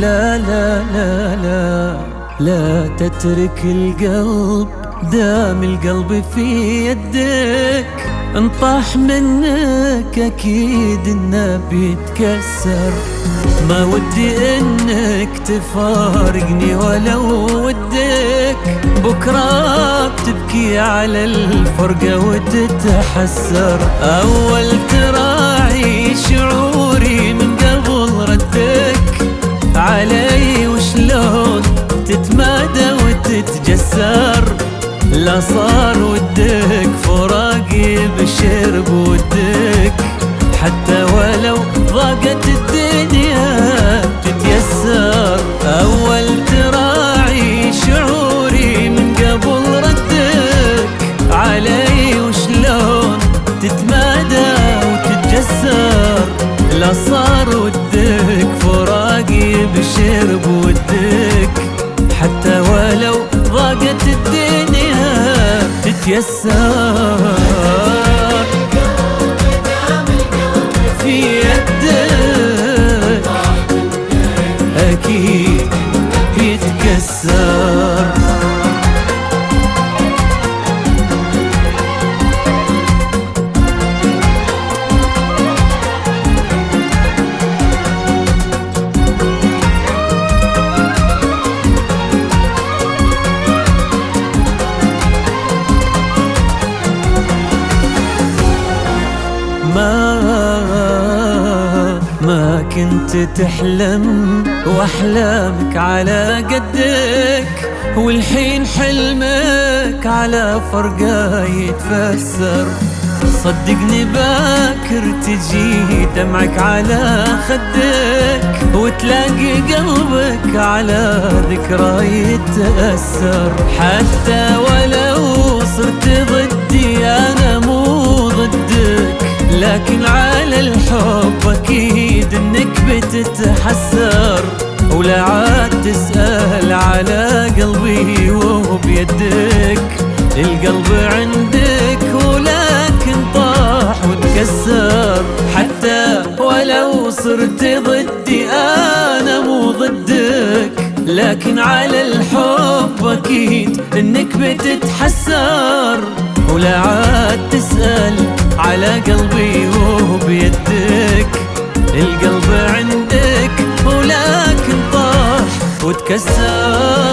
لا لا لا لا لا تترك القلب، دام القلب في يدك. انطاح منك اكيد انه بيتكسر. ما ودي انك تفارقني ولو ودك، بكرة بتبكي على الفرقة وتتحسر. اول تراعي شعوري من قبل ردك علي، وشلون تتمادى وتتجسر. لا صار ودك فراقي بشرب ودك، حتى ولو ضاقت الدنيا تتيسر. أول تراعي شعوري من قبل ردك علي، وشلون تتمادى وتتجسر. لا صار ودك فراقي بشرب ودك، حتى ولو ضاقت الدنيا تتيسر. في يدك أكيد بيتكسر. ما كنت تحلم واحلامك على قدك، والحين حلمك على فرقة يتفسر. صدقني باكر تجي دمعك على خدك، وتلاقي قلبك على ذكرى يتأثر. حتى ولو صرت ضدي أنا مو ضدك، لكن على الحب أكيد إنك بتتحسر. ولا عاد تسأل على قلبي وهو بيدك، القلب عندك ولكن طاح وتكسر. حتى ولو صرت ضدي أنا مو ضدك، لكن على الحب أكيد إنك بتتحسر. ولا عاد تسأل على قلبي وهو بيدك، القلب عندك ولكن طاح وتكسر.